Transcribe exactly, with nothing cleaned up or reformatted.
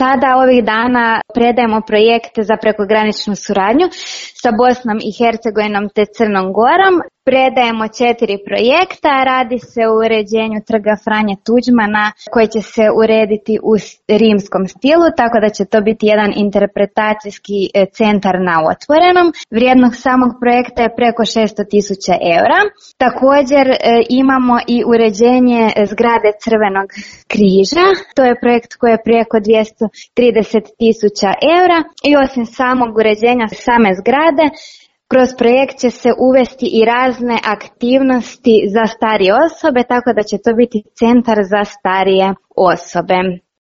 sada ovih dana predajemo projekte za prekograničnu suradnju sa Bosnom i Hercegovinom te Crnom Gorom. Predajemo četiri projekta, radi se o uređenju trga Franje Tuđmana koji će se urediti u rimskom stilu, tako da će to biti jedan interpretacijski centar na otvorenom. Vrijednost samog projekta je preko šesto tisuća eura. Također imamo i uređenje zgrade Crvenog križa, to je projekt koji je preko dvjesto trideset tisuća eura i osim samog uređenja same zgrade, kroz projekt će se uvesti i razne aktivnosti za starije osobe, tako da će to biti centar za starije osobe.